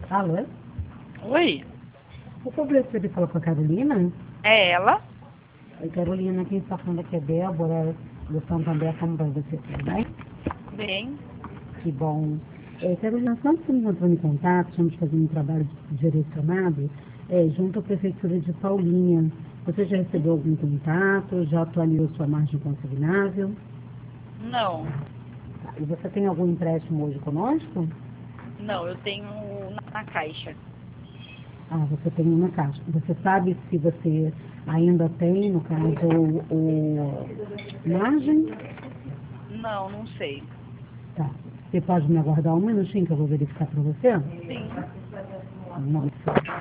Alô? Oi, O povo de falar com a Carolina? é ela? Oi, Carolina, quem está falando aqui é Débora, do Santander, como vai você, tudo bem? Bem, Que bom. Carolina, nós estamos entrando em contato, estamos fazendo um trabalho direcionado junto à Prefeitura de Paulinha. Você já recebeu algum contato? Já atualizou sua margem consignável? não, Tá. E você tem algum empréstimo hoje conosco? não, eu tenho na caixa. Ah, você tem uma caixa. Você sabe se você ainda tem, no caso, o margem? Não, não sei. Tá. Você pode me aguardar um minutinho que eu vou verificar para você? Sim, Não.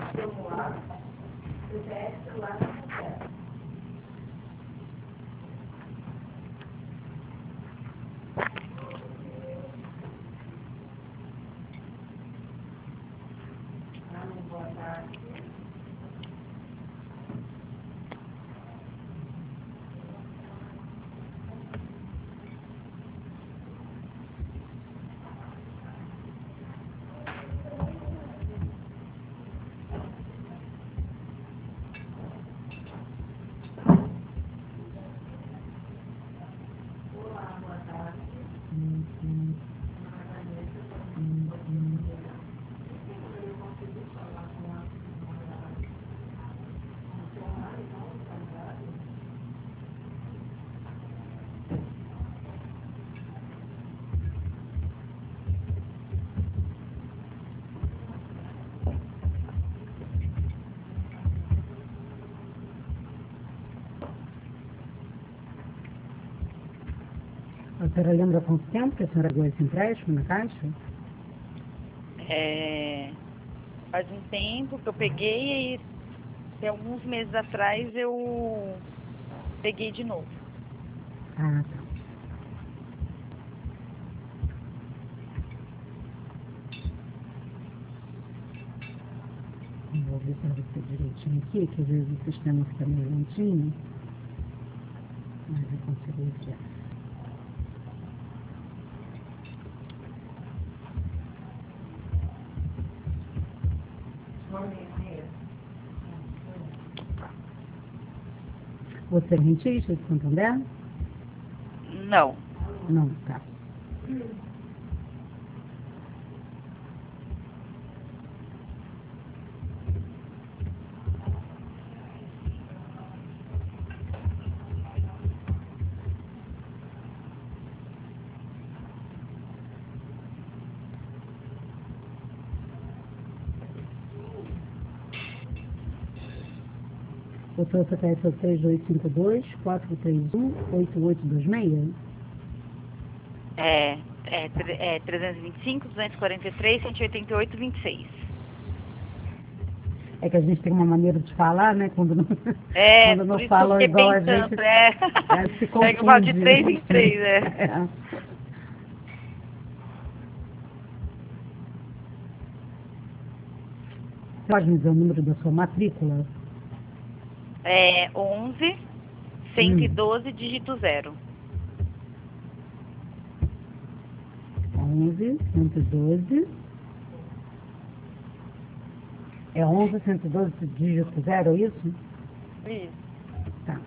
A senhora lembra quanto tempo que a senhora ganhou esse empréstimo na caixa? faz um tempo que eu peguei e alguns meses atrás eu peguei de novo. Ah, tá. Eu vou ver para você direitinho aqui, que às vezes o sistema fica meio lentinho. Mas eu consigo ver. Você é rentista de Santander? Não, Não, tá. O seu CPF é o 3252-431-8826? é 325, 243, 188, 26. É que a gente tem uma maneira de falar, né? Quando não, quando Por não isso que eu falam fiquei igual a gente, pensando, se É que eu falo de confunde. 3 em 3, É. Você pode me dizer o número da sua matrícula? 11, 112, dígito 0. 11, 112. É 11, 112, dígito 0, é isso? Isso. Tá.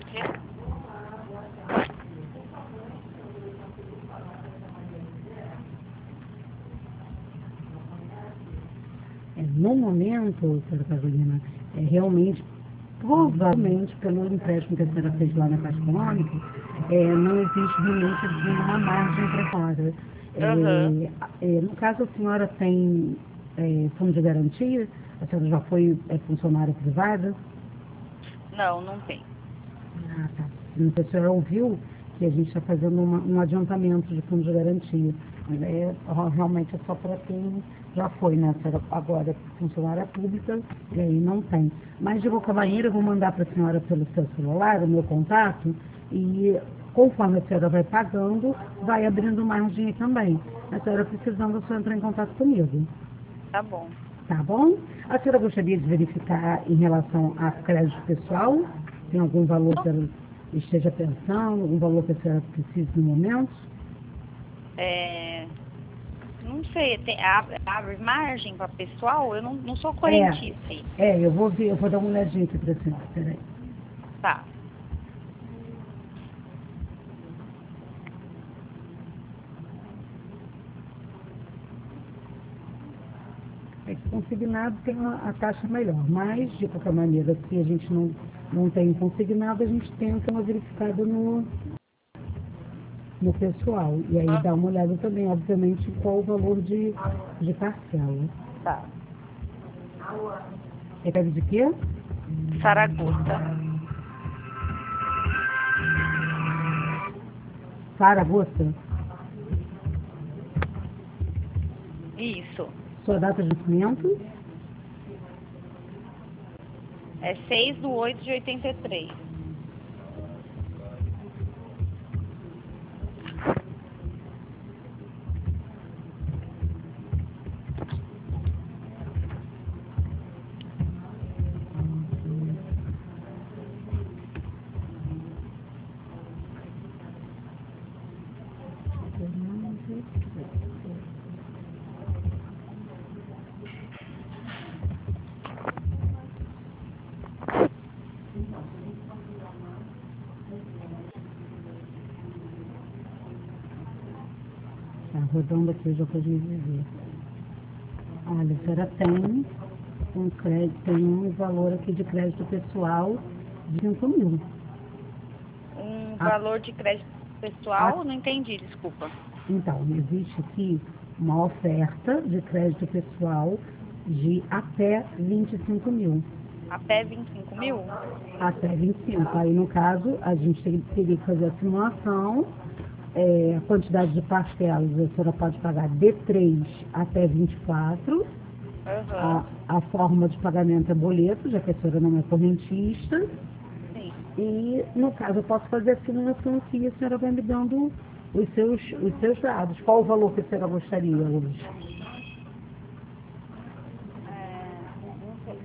No momento, senhora Carolina, realmente, provavelmente, pelo empréstimo que a senhora fez lá na Caixa Econômica, não existe realmente nenhuma margem para fora. Aham. No caso, a senhora tem fundo de garantia? A senhora já foi funcionária privada? Não, não tem. Ah, tá. Não sei se a senhora ouviu que a gente está fazendo um adiantamento de fundo de garantia. Mas realmente é só para quem já foi, né? A senhora agora é funcionária pública e aí não tem. Mas, de qualquer maneira, eu vou mandar para a senhora pelo seu celular o meu contato e, conforme a senhora vai pagando, vai abrindo margem também. A senhora precisando, a senhora entra em contato comigo. Tá bom. Tá bom? A senhora gostaria de verificar em relação a crédito pessoal? Tem algum valor que ela esteja pensando, algum valor que a senhora precise no momento? Não sei, abre margem para pessoal? Eu não sou correntista. Eu vou ver, eu vou dar uma olhadinha aqui pra senhora, peraí. Tá. É que consignado tem a taxa melhor, mas, de qualquer maneira, se a gente não tem consignado, a gente tenta uma verificada no pessoal. E aí dá uma olhada também, obviamente, qual o valor de parcela. Tá. Recebe de quê? Saragossa. Saragossa? Isso. Sua data de nascimento? É 6/8/83. Tá, rodando aqui, eu já podia dizer. Olha, a senhora tem um crédito, tem um valor aqui de crédito pessoal de 5 mil. Um Ah. valor de crédito pessoal? Não entendi, desculpa. Então, existe aqui uma oferta de crédito pessoal de até 25 mil. Até 25 mil? Até 25. Aí, no caso, a gente teria que fazer a simulação, a quantidade de parcelas a senhora pode pagar de 3 até 24. Aham. A forma de pagamento é boleto, já que a senhora não é correntista. Sim. E, no caso, eu posso fazer a simulação aqui e a senhora vai me dando os seus dados. Qual o valor que a senhora gostaria hoje? Não sei.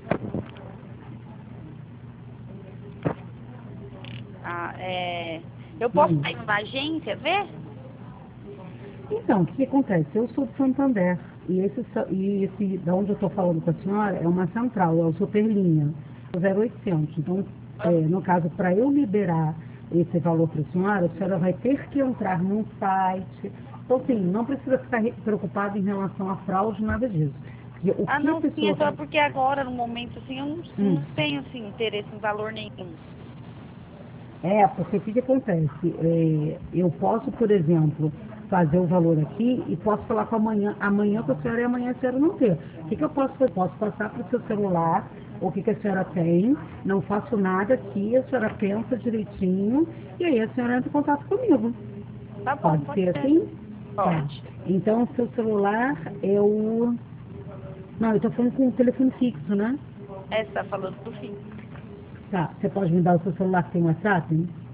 Eu posso ir na agência ver? Então, o que acontece? Eu sou de Santander e esse da onde eu estou falando com a senhora é uma central, é o Superlinha, o 0800. Então, no caso, para eu liberar esse valor para a senhora vai ter que entrar num site. Então, assim, não precisa ficar preocupado em relação à fraude, nada disso. Porque o que a Não, sim, pessoa é só porque agora, no momento, assim, eu não tenho, assim, interesse em valor nenhum. Porque o que acontece? Eu posso, por exemplo, fazer o valor aqui e posso falar com amanhã com a senhora e amanhã a senhora não ter. O que eu posso fazer? Posso passar para o seu celular o que a senhora tem, não faço nada aqui, a senhora pensa direitinho e aí a senhora entra em contato comigo. Tá bom, Pode ser assim? Pode. Tá. Então, o seu celular é o... Não, eu estou falando com o telefone fixo, né? Você tá falando do fim. Tá. Você pode me dar o seu celular que tem WhatsApp?